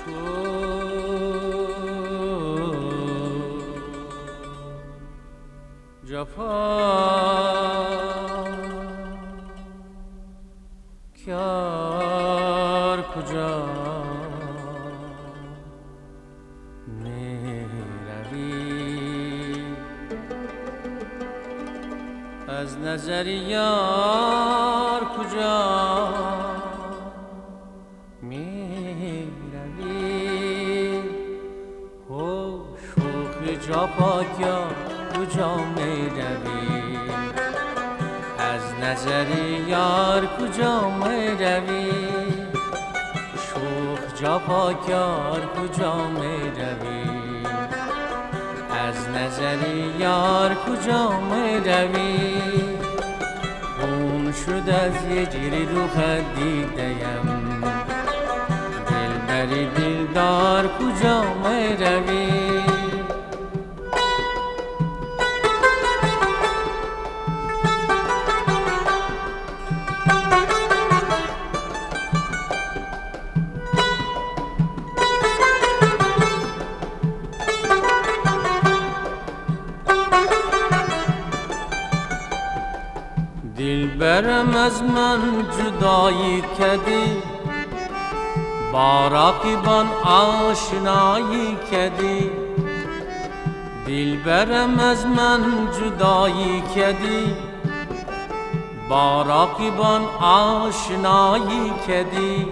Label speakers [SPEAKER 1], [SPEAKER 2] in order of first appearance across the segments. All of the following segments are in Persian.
[SPEAKER 1] کار کجا می روی از نظر یار کجا می روی شوخ جاپاکیا کجا می روی از نظر یار کجا می روی شوخ جاپاکیار کجا می روی از نظر یار کجا می روی خون شد از یه جیری رو خد دیدیم دلبری دلدار کجا می روی دلبرم از من جدایی کردی با رقیبان آشنایی کردی دلبرم از من جدایی کردی با رقیبان آشنایی کردی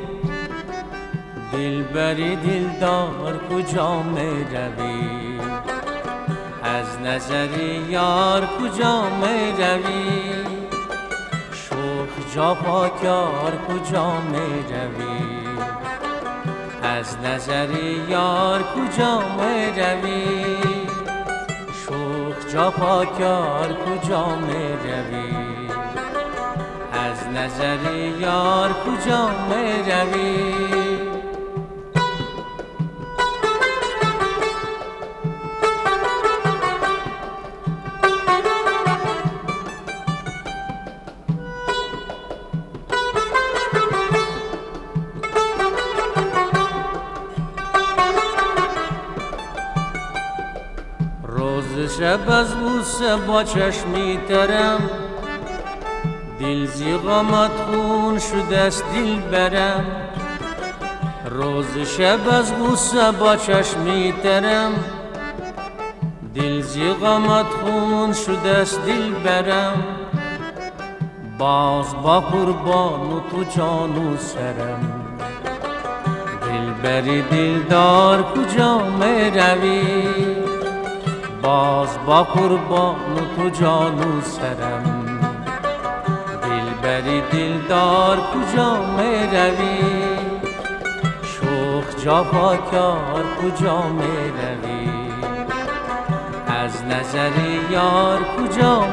[SPEAKER 1] دلبری دلدار کجا می روی از نظر یار کجا می روی جاپاکیار کجا می روی از نظر یار کجا می روی شوخ جاپاکیار کجا می روی از نظر یار کجا می روی روز شب از بوسه با چشمی ترم دل زیغامت خون شده است دل برم روز شب از بوسه با چشمی ترم دل زیغامت خون شده است دل برم باز با قربان و تو جان و سرم دلبری دلدار کجا می روی باز با قربان تو جان و سرم دلبری دلدار کجا می روی شوخ جاپاکیار کجا می روی از نظر یار کجا